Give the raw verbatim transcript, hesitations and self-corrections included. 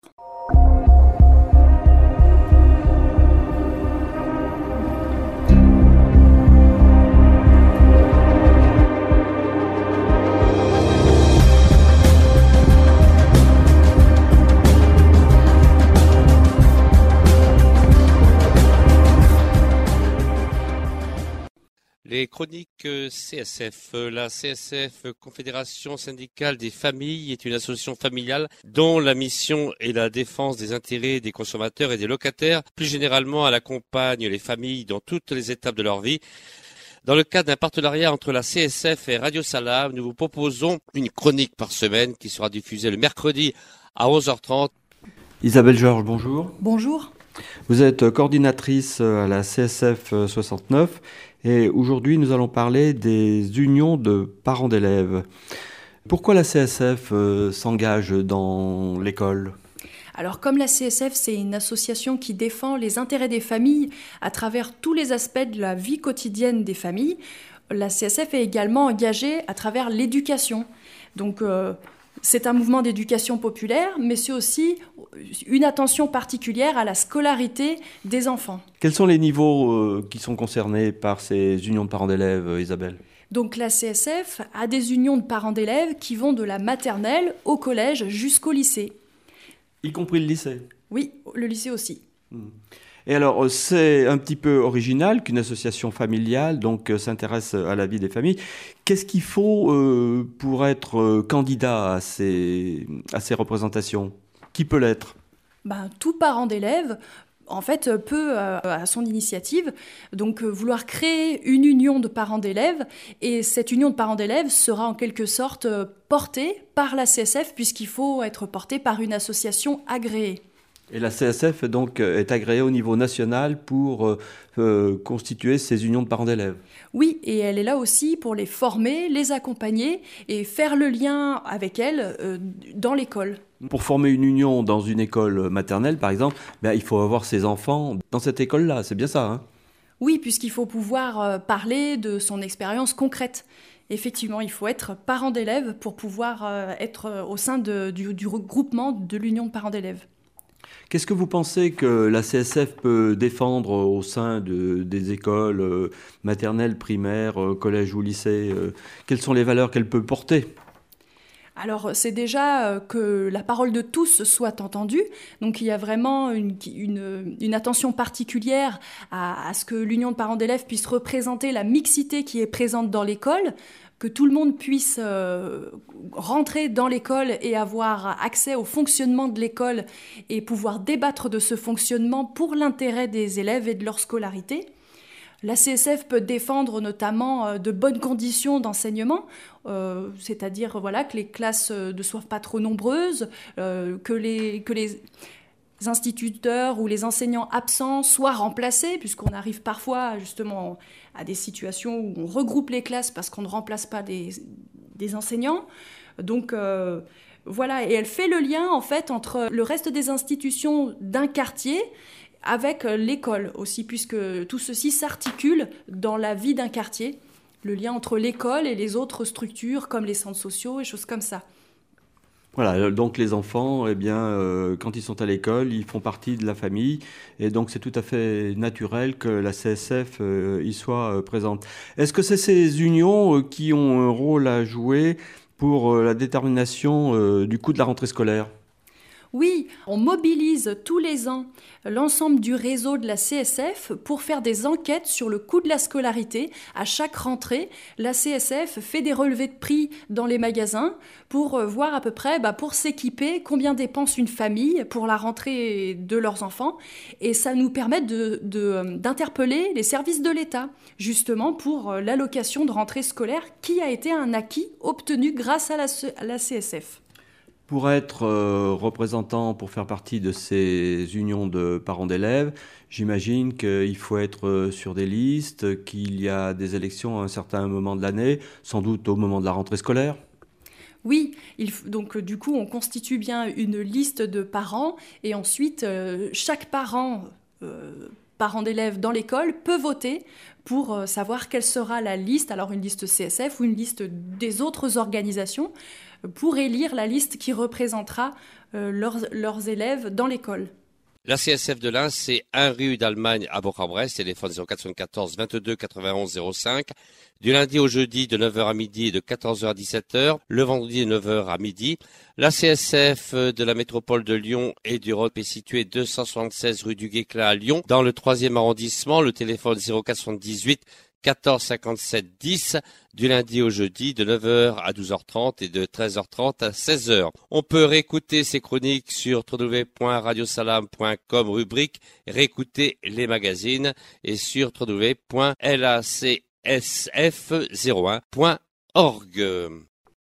Les chroniques C S F. La C S F, Confédération syndicale des familles, est une association familiale dont la mission est la défense des intérêts des consommateurs et des locataires. Plus généralement, elle accompagne les familles dans toutes les étapes de leur vie. Dans le cadre d'un partenariat entre la C S F et Radio Salam, nous vous proposons une chronique par semaine qui sera diffusée le mercredi à onze heures trente. Isabelle Georges, bonjour. Bonjour. Vous êtes coordinatrice à la C S F soixante-neuf et aujourd'hui nous allons parler des unions de parents d'élèves. Pourquoi la C S F euh, s'engage dans l'école ? Alors comme la C S F, c'est une association qui défend les intérêts des familles à travers tous les aspects de la vie quotidienne des familles, la C S F est également engagée à travers l'éducation. Donc euh, c'est un mouvement d'éducation populaire, mais c'est aussi une attention particulière à la scolarité des enfants. Quels sont les niveaux euh, qui sont concernés par ces unions de parents d'élèves, Isabelle ? Donc la C S F a des unions de parents d'élèves qui vont de la maternelle au collège jusqu'au lycée. Y compris le lycée ? Oui, le lycée aussi. Et alors, c'est un petit peu original qu'une association familiale donc, euh, s'intéresse à la vie des familles. Qu'est-ce qu'il faut euh, pour être euh, candidat à ces, à ces représentations ? Qui peut l'être ? Ben, tout parent d'élève, en fait, peut, euh, à son initiative, donc euh, vouloir créer une union de parents d'élèves. Et cette union de parents d'élèves sera en quelque sorte euh, portée par la C S F, puisqu'il faut être porté par une association agréée. Et la C S F donc, est agréée au niveau national pour euh, euh, constituer ces unions de parents d'élèves. Oui, et elle est là aussi pour les former, les accompagner et faire le lien avec elles euh, dans l'école. Pour former une union dans une école maternelle, par exemple, ben, il faut avoir ses enfants dans cette école-là, c'est bien ça, hein ? Oui, puisqu'il faut pouvoir euh, parler de son expérience concrète. Effectivement, il faut être parent d'élèves pour pouvoir euh, être euh, au sein de, du, du regroupement de l'union de parents d'élèves. Qu'est-ce que vous pensez que la C S F peut défendre au sein de, des écoles euh, maternelles, primaires, euh, collèges ou lycées ? euh, Quelles sont les valeurs qu'elle peut porter ? Alors, c'est déjà euh, que la parole de tous soit entendue. Donc, il y a vraiment une, une, une attention particulière à, à ce que l'union de parents d'élèves puisse représenter la mixité qui est présente dans l'école, que tout le monde puisse euh, rentrer dans l'école et avoir accès au fonctionnement de l'école et pouvoir débattre de ce fonctionnement pour l'intérêt des élèves et de leur scolarité. La C S F peut défendre notamment de bonnes conditions d'enseignement, euh, c'est-à-dire voilà, que les classes ne soient pas trop nombreuses, euh, que les, que les instituteurs ou les enseignants absents soient remplacés, puisqu'on arrive parfois justement à des situations où on regroupe les classes parce qu'on ne remplace pas des, des enseignants. Donc euh, voilà, et elle fait le lien en fait entre le reste des institutions d'un quartier avec l'école aussi, puisque tout ceci s'articule dans la vie d'un quartier, le lien entre l'école et les autres structures comme les centres sociaux et choses comme ça. Voilà, donc les enfants, eh bien, euh, quand ils sont à l'école, ils font partie de la famille, et donc c'est tout à fait naturel que la C S F euh, y soit euh, présente. Est-ce que c'est ces unions euh, qui ont un rôle à jouer pour euh, la détermination euh, du coût de la rentrée scolaire ? Oui, on mobilise tous les ans l'ensemble du réseau de la C S F pour faire des enquêtes sur le coût de la scolarité. À chaque rentrée, la C S F fait des relevés de prix dans les magasins pour voir à peu près, bah, pour s'équiper, combien dépense une famille pour la rentrée de leurs enfants. Et ça nous permet de, de, d'interpeller les services de l'État, justement pour l'allocation de rentrée scolaire qui a été un acquis obtenu grâce à la, à la C S F. Pour être euh, représentant, pour faire partie de ces unions de parents d'élèves, j'imagine qu'il faut être sur des listes, qu'il y a des élections à un certain moment de l'année, sans doute au moment de la rentrée scolaire. Oui, il, donc du coup on constitue bien une liste de parents et ensuite euh, chaque parent, euh, parent d'élèves dans l'école peut voter pour euh, savoir quelle sera la liste, alors une liste C S F ou une liste des autres organisations. pour élire la liste qui représentera euh, leurs, leurs élèves dans l'école. La C S F de l'Ain, c'est un rue d'Allemagne à Bourg-en-Bresse, téléphone zéro quatre quatorze vingt-deux quatre-vingt-onze zéro cinq, du lundi au jeudi de neuf heures à midi et de quatorze heures à dix-sept heures, le vendredi de neuf heures à midi. La C S F de la métropole de Lyon et du Rhône est située deux cent soixante-seize rue du Guesclin à Lyon, dans le troisième arrondissement, le téléphone zéro quatre soixante-dix-huit quatorze cinquante-sept dix, du lundi au jeudi de neuf heures à douze heures trente et de treize heures trente à seize heures. On peut réécouter ces chroniques sur w w w point radio salam point com rubrique réécouter les magazines et sur w w w point l a c s f zéro un point org.